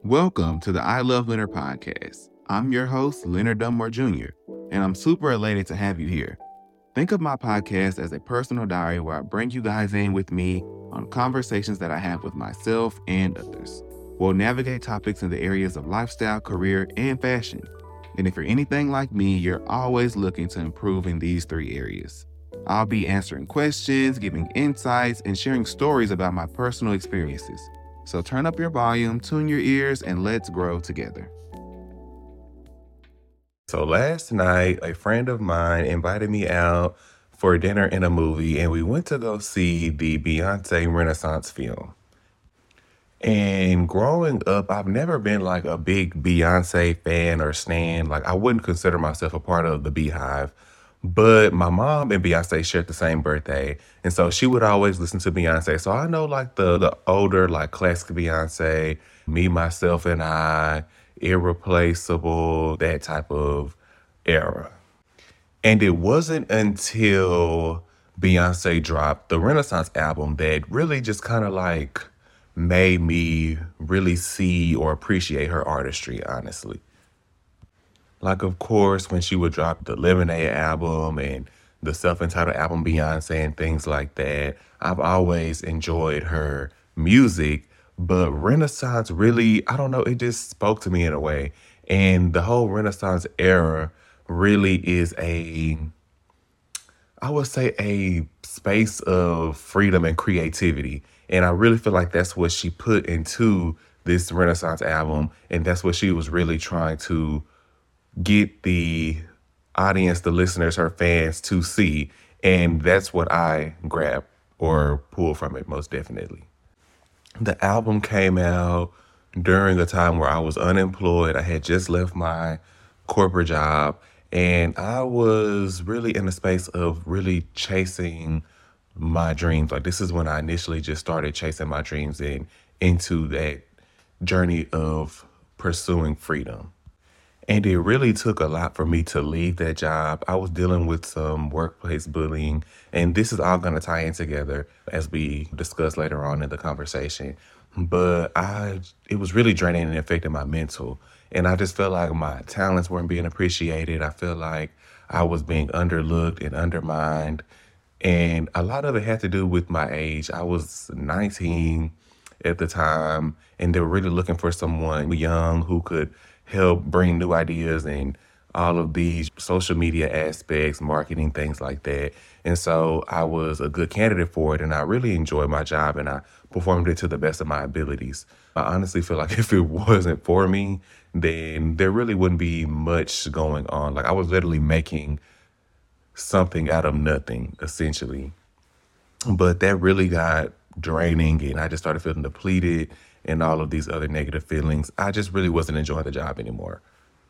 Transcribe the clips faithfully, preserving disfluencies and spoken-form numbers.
Welcome to the I Love Leonard podcast. I'm your host, Leonard Dunmore Junior, and I'm super elated to have you here. Think of my podcast as a personal diary where I bring you guys in with me on conversations that I have with myself and others. We'll navigate topics in the areas of lifestyle, career, and fashion. And if you're anything like me, you're always looking to improve in these three areas. I'll be answering questions, giving insights, and sharing stories about my personal experiences. So turn up your volume, tune your ears, and let's grow together. So last night, a friend of mine invited me out for dinner and a movie, and we went to go see the Beyonce Renaissance film. And growing up, I've never been like a big Beyonce fan or stan. Like, I wouldn't consider myself a part of the Beehive. But my mom and Beyonce shared the same birthday. And so she would always listen to Beyonce. So I know like the, the older, like classic Beyonce, Me, Myself, and I, Irreplaceable, that type of era. And it wasn't until Beyonce dropped the Renaissance album that really just kind of like made me really see or appreciate her artistry, honestly. Like, of course, when she would drop the Lemonade album and the self-entitled album Beyonce and things like that, I've always enjoyed her music. But Renaissance really, I don't know, it just spoke to me in a way. And the whole Renaissance era really is a, I would say, a space of freedom and creativity. And I really feel like that's what she put into this Renaissance album. And that's what she was really trying to get the audience, the listeners, her fans to see. And that's what I grabbed or pulled from it most definitely. The album came out during a time where I was unemployed. I had just left my corporate job and I was really in a space of really chasing my dreams. Like, this is when I initially just started chasing my dreams and into that journey of pursuing freedom. And it really took a lot for me to leave that job. I was dealing with some workplace bullying, and this is all going to tie in together as we discuss later on in the conversation. But I, it was really draining and affecting my mental. And I just felt like my talents weren't being appreciated. I feel like I was being underlooked and undermined. And a lot of it had to do with my age. I was nineteen at the time, and they were really looking for someone young who could help bring new ideas and all of these social media aspects, marketing, things like that. And so I was a good candidate for it, and I really enjoyed my job, and I performed it to the best of my abilities. I honestly feel like if it wasn't for me, then there really wouldn't be much going on. Like, I was literally making something out of nothing, essentially. But that really got draining, and I just started feeling depleted and all of these other negative feelings. I just really wasn't enjoying the job anymore.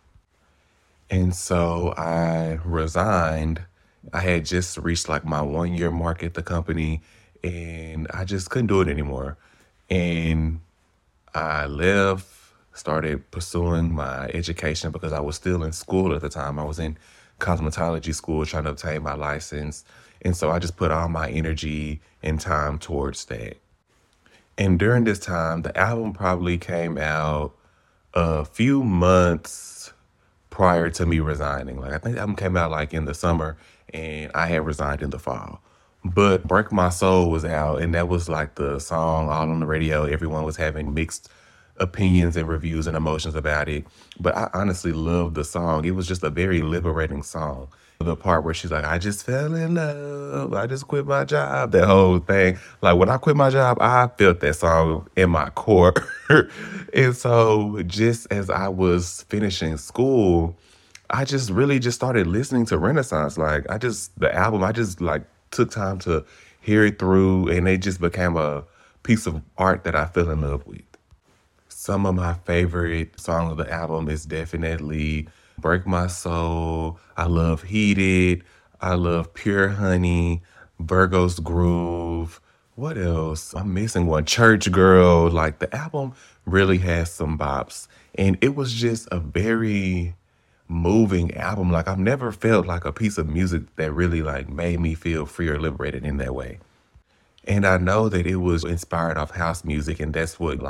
And so I resigned. I had just reached like my one year mark at the company, and I just couldn't do it anymore. And I left, started pursuing my education because I was still in school at the time. I was in cosmetology school trying to obtain my license. And so I just put all my energy and time towards that. And during this time, the album probably came out a few months prior to me resigning. Like, I think the album came out like in the summer, and I had resigned in the fall. But Break My Soul was out, and that was like the song all on the radio. Everyone was having mixed opinions and reviews and emotions about it. But I honestly loved the song. It was just a very liberating song. The part where she's like, I just fell in love, I just quit my job, that whole thing. Like, when I quit my job, I felt that song in my core. And so just as I was finishing school, I just really just started listening to Renaissance. Like, I just, the album, I just like took time to hear it through, and it just became a piece of art that I fell in love with. Some of my favorite songs of the album is definitely Break My Soul. I love Heated. I love Pure Honey, Virgo's Groove. What else? I'm missing one. Church Girl. Like, the album really has some bops. And it was just a very moving album. Like, I've never felt like a piece of music that really like made me feel free or liberated in that way. And I know that it was inspired off house music, and that's what like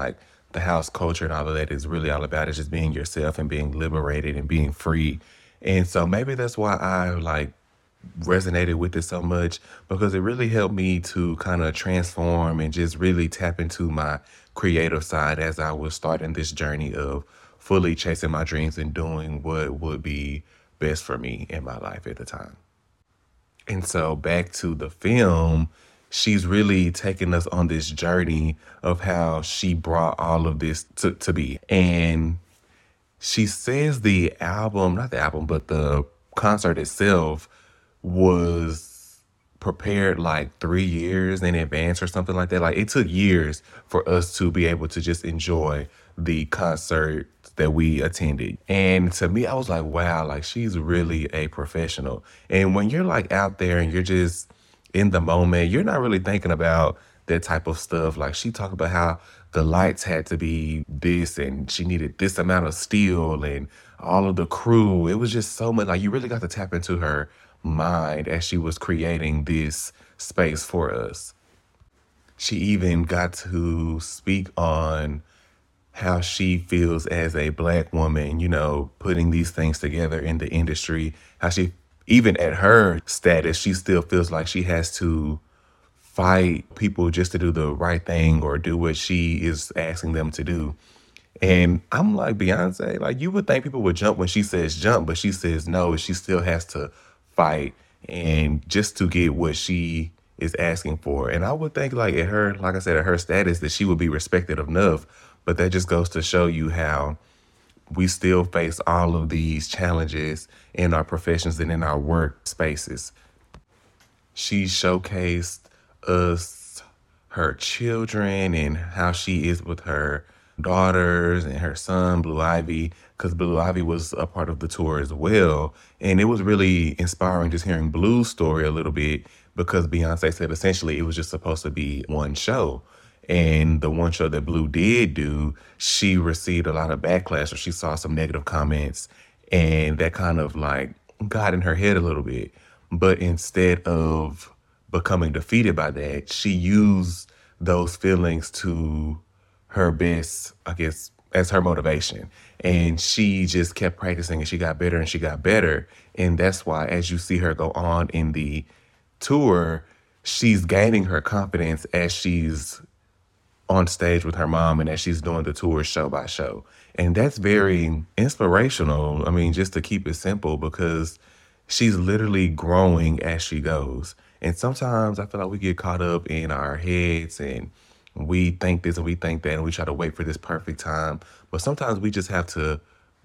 the house culture and all of that is really all about is just being yourself and being liberated and being free. And so maybe that's why I like resonated with it so much, because it really helped me to kind of transform and just really tap into my creative side as I was starting this journey of fully chasing my dreams and doing what would be best for me in my life at the time. And so back to the film, she's really taking us on this journey of how she brought all of this to, to be. And she says the album, not the album, but the concert itself was prepared like three years in advance or something like that. Like it took years for us to be able to just enjoy the concert that we attended. And to me, I was like, wow, like she's really a professional. And when you're like out there and you're just in the moment, you're not really thinking about that type of stuff. Like she talked about how the lights had to be this and she needed this amount of steel and all of the crew. It was just so much, like you really got to tap into her mind as she was creating this space for us. She even got to speak on how she feels as a Black woman, you know, putting these things together in the industry, how she, even at her status, she still feels like she has to fight people just to do the right thing or do what she is asking them to do. And I'm like, Beyonce, like you would think people would jump when she says jump, but she says no, she still has to fight and just to get what she is asking for. And I would think like at her, like I said, at her status that she would be respected enough, but that just goes to show you how we still face all of these challenges in our professions and in our work spaces. She showcased us, her children, and how she is with her daughters and her son, Blue Ivy, because Blue Ivy was a part of the tour as well. And it was really inspiring just hearing Blue's story a little bit, because Beyonce said essentially it was just supposed to be one show. And the one show that Blue did do, she received a lot of backlash, or she saw some negative comments, and that kind of like got in her head a little bit. But instead of becoming defeated by that, she used those feelings to her best, I guess, as her motivation. And she just kept practicing and she got better and she got better. And that's why as you see her go on in the tour, she's gaining her confidence as she's on stage with her mom and as she's doing the tour show by show. And that's very inspirational. I mean, just to keep it simple, because she's literally growing as she goes. And sometimes I feel like we get caught up in our heads and we think this and we think that and we try to wait for this perfect time. But sometimes we just have to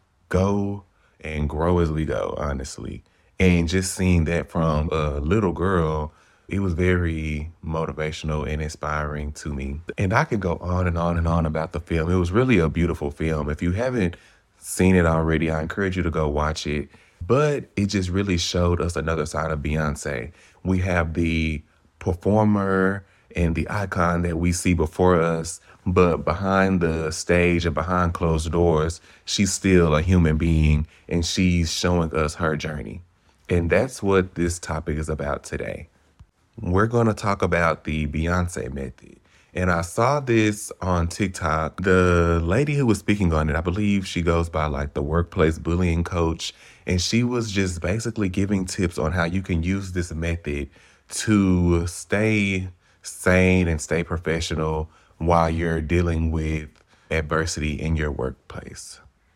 go and grow as we go, honestly. And just seeing that from a little girl, it was very motivational and inspiring to me. And I could go on and on and on about the film. It was really a beautiful film. If you haven't seen it already, I encourage you to go watch it. But it just really showed us another side of Beyonce. We have the performer and the icon that we see before us, but behind the stage and behind closed doors, she's still a human being and she's showing us her journey. And that's what this topic is about today. We're going to talk about the Beyonce method. And I saw this on TikTok. The lady who was speaking on it, I believe she goes by like the workplace bullying coach. And she was just basically giving tips on how you can use this method to stay sane and stay professional while you're dealing with adversity in your workplace.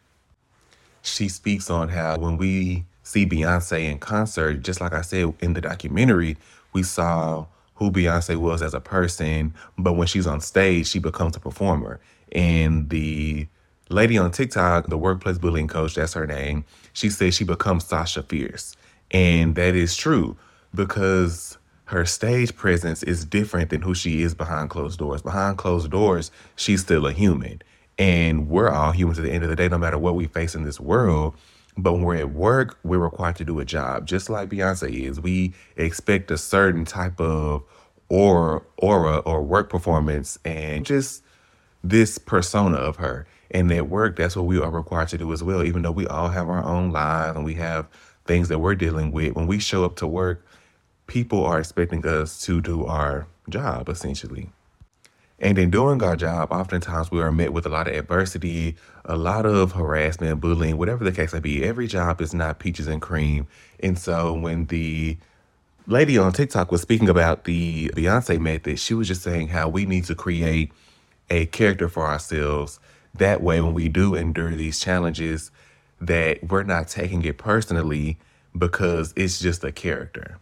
She speaks on how when we see Beyonce in concert, just like I said in the documentary, we saw who Beyonce was as a person, but when she's on stage, she becomes a performer. And the lady on TikTok, the workplace bullying coach, that's her name, she says she becomes Sasha Fierce. And that is true, because her stage presence is different than who she is behind closed doors. Behind closed doors, she's still a human. And we're all humans at the end of the day, no matter what we face in this world. But when we're at work, we're required to do a job, just like Beyonce is. We expect a certain type of aura, aura or work performance and just this persona of her. And at work, that's what we are required to do as well, even though we all have our own lives and we have things that we're dealing with. When we show up to work, people are expecting us to do our job, essentially. And in doing our job, oftentimes we are met with a lot of adversity, a lot of harassment, bullying, whatever the case may be. Every job is not peaches and cream. And so when the lady on TikTok was speaking about the Beyonce method, she was just saying how we need to create a character for ourselves. That way, when we do endure these challenges, that we're not taking it personally because it's just a character.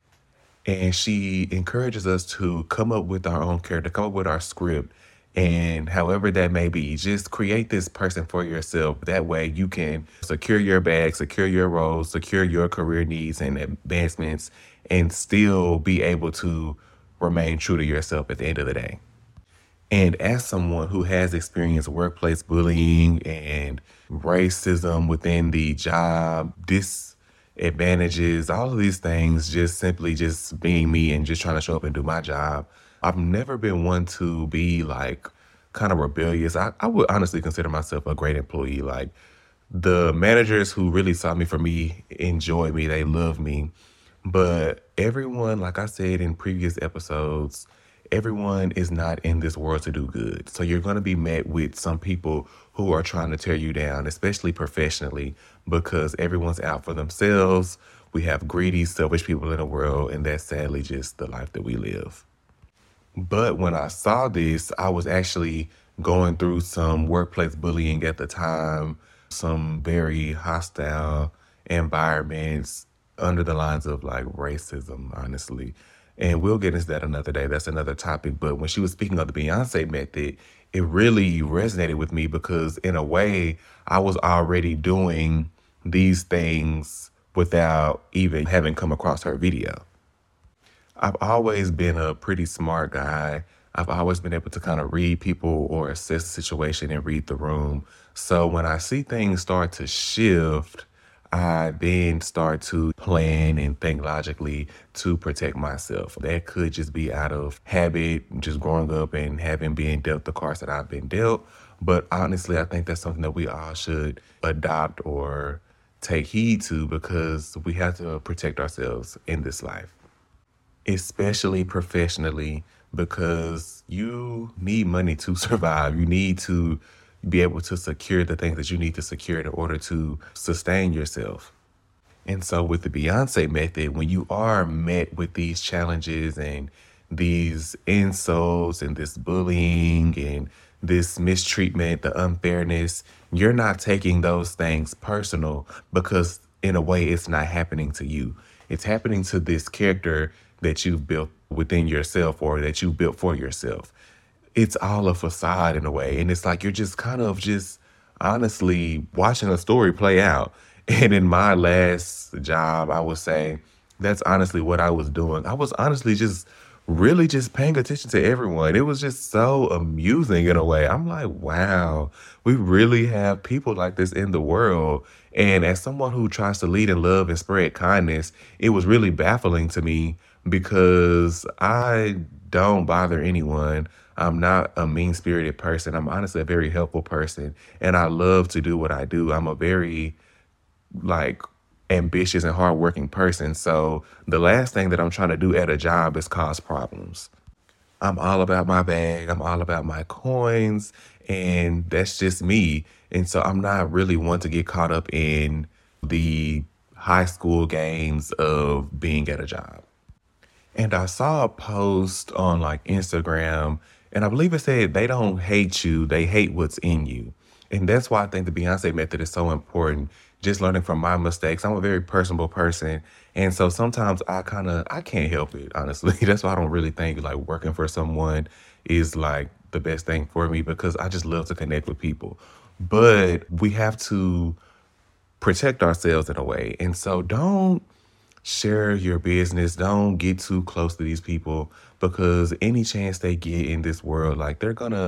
And she encourages us to come up with our own character, come up with our script, and however that may be, just create this person for yourself. That way you can secure your bag, secure your roles, secure your career needs and advancements, and still be able to remain true to yourself at the end of the day. And as someone who has experienced workplace bullying and racism within the job, disadvantages, all of these things, just simply just being me and just trying to show up and do my job, I've never been one to be like kind of rebellious. I, I would honestly consider myself a great employee. Like the managers who really saw me for me enjoy me, they love me. But everyone, like I said in previous episodes, everyone is not in this world to do good. So you're going to be met with some people who are trying to tear you down, especially professionally, because everyone's out for themselves. We have greedy, selfish people in the world, and that's sadly just the life that we live. But when I saw this, I was actually going through some workplace bullying at the time, some very hostile environments under the lines of like racism, honestly. And we'll get into that another day. That's another topic. But when she was speaking of the Beyonce method, it really resonated with me because in a way, I was already doing these things without even having come across her video. I've always been a pretty smart guy. I've always been able to kind of read people or assess the situation and read the room. So when I see things start to shift, I then start to plan and think logically to protect myself. That could just be out of habit, just growing up and having been dealt the cards that I've been dealt. But honestly, I think that's something that we all should adopt or take heed to because we have to protect ourselves in this life, especially professionally, because you need money to survive. You need to be able to secure the things that you need to secure in order to sustain yourself. And so with the Beyonce method, when you are met with these challenges and these insults and this bullying and this mistreatment, the unfairness, you're not taking those things personal because in a way it's not happening to you. It's happening to this character that you've built within yourself or that you built for yourself. It's all a facade in a way. And it's like you're just kind of just honestly watching a story play out. And in my last job, I would say that's honestly what I was doing. I was honestly just really just paying attention to everyone. It was just so amusing in a way. I'm like, wow, we really have people like this in the world. And as someone who tries to lead in love and spread kindness, it was really baffling to me because I don't bother anyone. I'm not a mean-spirited person. I'm honestly a very helpful person, and I love to do what I do. I'm a very, like, ambitious and hardworking person. So the last thing that I'm trying to do at a job is cause problems. I'm all about my bag. I'm all about my coins, and that's just me. And so I'm not really one to get caught up in the high school games of being at a job. And I saw a post on like Instagram, and I believe it said they don't hate you, they hate what's in you. And that's why I think the Beyonce method is so important. Just learning from my mistakes. I'm a very personable person. And so sometimes I kind of, I can't help it, honestly. That's why I don't really think like working for someone is like the best thing for me because I just love to connect with people. But we have to protect ourselves in a way. And so don't share your business. Don't get too close to these people because any chance they get in this world, like they're gonna,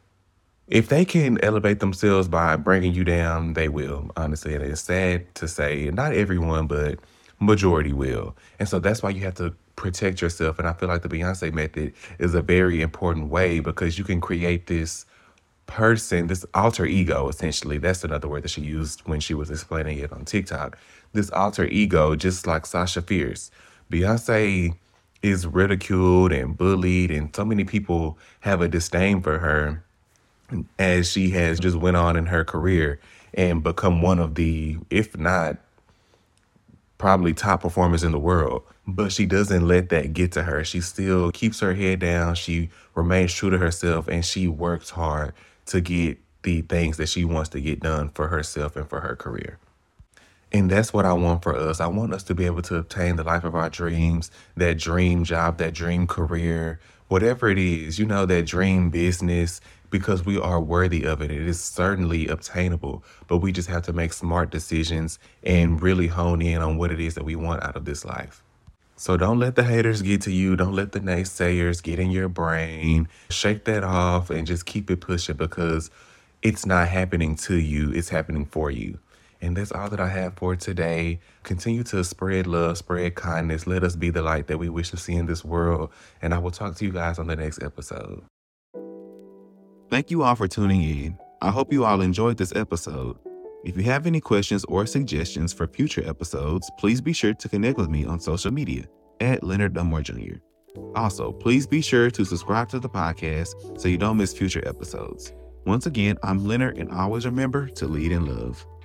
if they can elevate themselves by bringing you down, they will, honestly. And it's sad to say, not everyone, but majority will. And so that's why you have to protect yourself. And I feel like the Beyonce method is a very important way because you can create this person, this alter ego, essentially. That's another word that she used when she was explaining it on TikTok. This alter ego, just like Sasha Fierce. Beyonce is ridiculed and bullied, and so many people have a disdain for her as she has just went on in her career and become one of the, if not probably top performers in the world. But she doesn't let that get to her. She still keeps her head down. She remains true to herself, and she works hard to get the things that she wants to get done for herself and for her career. And that's what I want for us. I want us to be able to obtain the life of our dreams, that dream job, that dream career, whatever it is, you know, that dream business, because we are worthy of it. It is certainly obtainable, but we just have to make smart decisions and really hone in on what it is that we want out of this life. So don't let the haters get to you. Don't let the naysayers get in your brain. Shake that off and just keep it pushing, because it's not happening to you. It's happening for you. And that's all that I have for today. Continue to spread love, spread kindness. Let us be the light that we wish to see in this world. And I will talk to you guys on the next episode. Thank you all for tuning in. I hope you all enjoyed this episode. If you have any questions or suggestions for future episodes, please be sure to connect with me on social media at Leonard Dunmore Junior Also, please be sure to subscribe to the podcast so you don't miss future episodes. Once again, I'm Leonard, and always remember to lead in love.